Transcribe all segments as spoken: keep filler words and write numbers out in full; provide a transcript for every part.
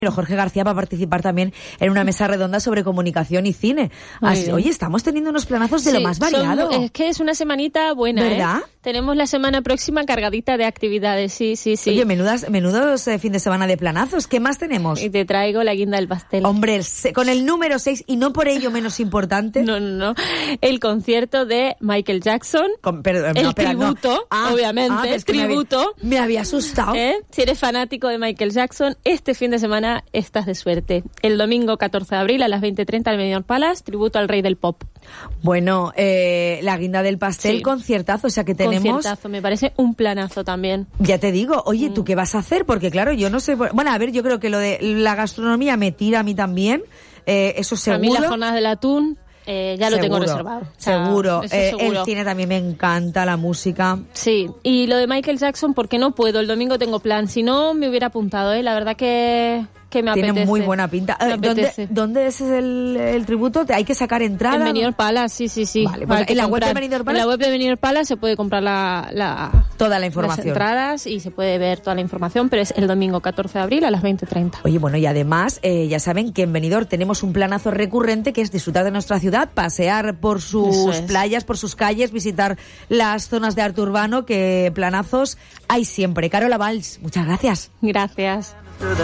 Pero Jorge García va a participar también en una mesa redonda sobre comunicación y cine. Así, oye, estamos teniendo unos planazos de sí, lo más variado. Son, es que es una semanita buena, ¿verdad? ¿eh? Tenemos la semana próxima cargadita de actividades, sí, sí, sí. Oye, menudas, menudos eh, fin de semana de planazos. ¿Qué más tenemos? Y te traigo la guinda del pastel. Hombre, el, con el número seis, y no por ello menos importante. No, no, no. El concierto de Michael Jackson. Con, perdón, el no, espera, tributo, no. ah, obviamente. Ah, es que tributo. Me había, me había asustado. ¿Eh? Si eres fanático de Michael Jackson, este fin de semana estás de suerte. El domingo catorce de abril a las veinte treinta al Benidorm Palace, tributo al rey del pop. Bueno, eh, la guinda del pastel, sí. Conciertazo, o sea que tenemos... Conciertazo, me parece un planazo también. Ya te digo, oye, ¿tú qué vas a hacer? Porque claro, yo no sé... Bueno, a ver, yo creo que lo de la gastronomía me tira a mí también, eh, eso seguro. A mí las jornadas del atún... Eh, ya lo seguro, tengo reservado. O sea, seguro. Eh, seguro. El cine también me encanta, la música. Sí, y lo de Michael Jackson, porque no puedo, el domingo tengo plan. Si no, me hubiera apuntado, ¿eh? La verdad que, que me Tiene apetece. Tiene muy buena pinta. Eh, ¿dónde, ¿Dónde es el, el tributo? ¿Hay que sacar entrada? En Benidorm Palace, sí, sí, sí. Vale, pues en la web de Benidorm Palace. En la web de Benidorm Palace se puede comprar la, la, toda la información. Las entradas y se puede ver toda la información, pero es el domingo catorce de abril a las veinte treinta. Oye, bueno, y además, eh, ya saben que en Benidorm tenemos un planazo recurrente que es disfrutar de nuestra ciudad, pasear por sus es. playas, por sus calles, visitar las zonas de arte urbano, que planazos hay siempre. Carola Valls, muchas gracias. Gracias.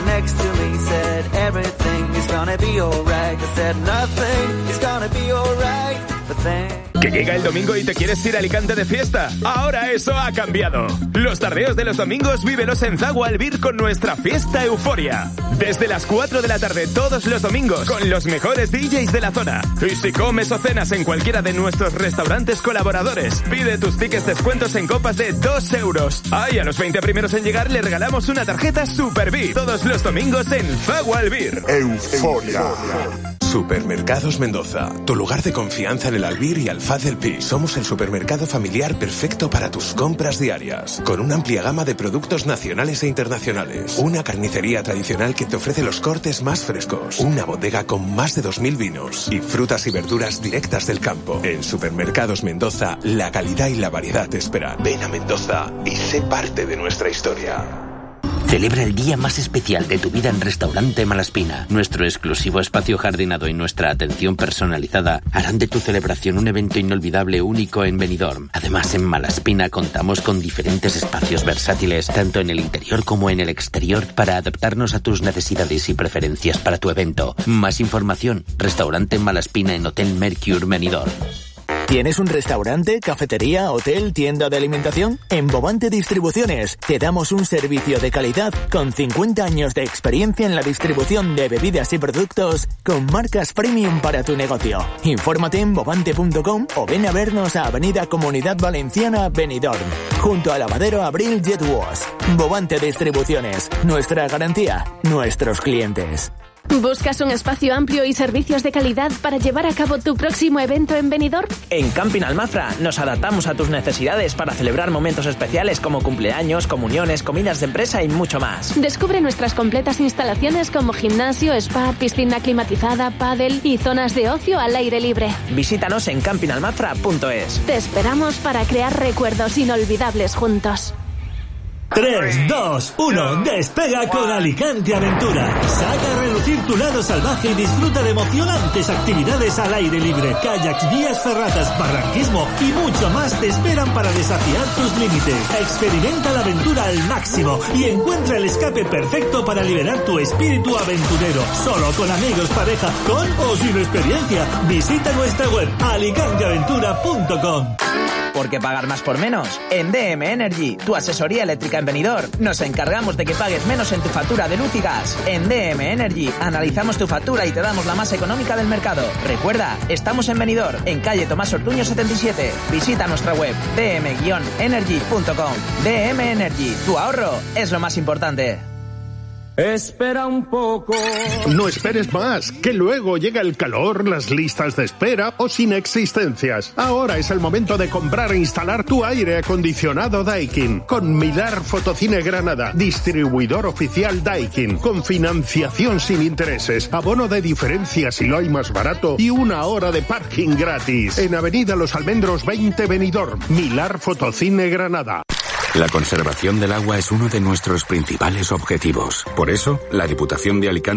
¿Que llega el domingo y te quieres ir a Alicante de fiesta? Ahora eso ha cambiado. Los tardeos de los domingos vívelos en Zagua Albir con nuestra fiesta Euforia. Desde las cuatro de la tarde todos los domingos con los mejores D Js de la zona. Y si comes o cenas en cualquiera de nuestros restaurantes colaboradores, pide tus tickets descuentos en copas de dos euros. Ah, y a los veinte primeros en llegar le regalamos una tarjeta Super V I P. Todos los domingos en Zagua Albir. Euforia. Supermercados Mendoza, tu lugar de confianza en el Albir y Alfaz del Pi. Somos el supermercado familiar perfecto para tus compras diarias, con una amplia gama de productos nacionales e internacionales. Una carnicería tradicional que te ofrece los cortes más frescos. Una bodega con más de dos mil vinos y frutas y verduras directas del campo. En Supermercados Mendoza, la calidad y la variedad te esperan. Ven a Mendoza y sé parte de nuestra historia. Celebra el día más especial de tu vida en Restaurante Malaspina. Nuestro exclusivo espacio jardinado y nuestra atención personalizada harán de tu celebración un evento inolvidable único en Benidorm. Además, en Malaspina contamos con diferentes espacios versátiles, tanto en el interior como en el exterior, para adaptarnos a tus necesidades y preferencias para tu evento. Más información, Restaurante Malaspina en Hotel Mercure Benidorm. ¿Tienes un restaurante, cafetería, hotel, tienda de alimentación? En Bovante Distribuciones te damos un servicio de calidad con cincuenta años de experiencia en la distribución de bebidas y productos con marcas premium para tu negocio. Infórmate en bovante punto com o ven a vernos a Avenida Comunidad Valenciana, Benidorm, junto al lavadero Abril Jet Wash. Bovante Distribuciones, nuestra garantía, nuestros clientes. ¿Buscas un espacio amplio y servicios de calidad para llevar a cabo tu próximo evento en Benidorm? En Camping Almafra nos adaptamos a tus necesidades para celebrar momentos especiales como cumpleaños, comuniones, comidas de empresa y mucho más. Descubre nuestras completas instalaciones como gimnasio, spa, piscina climatizada, pádel y zonas de ocio al aire libre. Visítanos en camping almafra punto es. Te esperamos para crear recuerdos inolvidables juntos. tres, dos, uno, despega con Alicante Aventura. Saca a relucir tu lado salvaje y disfruta de emocionantes actividades al aire libre. Kayaks, vías ferratas, barranquismo y mucho más te esperan para desafiar tus límites. Experimenta la aventura al máximo y encuentra el escape perfecto para liberar tu espíritu aventurero. Solo con amigos, pareja, con o sin experiencia. Visita nuestra web alicante aventura punto com. ¿Por qué pagar más por menos? En D M Energy, tu asesoría eléctrica en Benidorm, nos encargamos de que pagues menos en tu factura de luz y gas. En D M Energy, analizamos tu factura y te damos la más económica del mercado. Recuerda, estamos en Benidorm, en calle Tomás Ortuño setenta y siete. Visita nuestra web d m energy punto com. D M Energy, tu ahorro es lo más importante. Espera un poco. No esperes más, que luego llega el calor, las listas de espera o sin existencias. Ahora es el momento de comprar e instalar tu aire acondicionado Daikin. Con Milar Fotocine Granada, distribuidor oficial Daikin. Con financiación sin intereses, abono de diferencia si lo hay más barato y una hora de parking gratis. En Avenida Los Almendros veinte Benidorm. Milar Fotocine Granada. La conservación del agua es uno de nuestros principales objetivos. Por eso, la Diputación de Alicante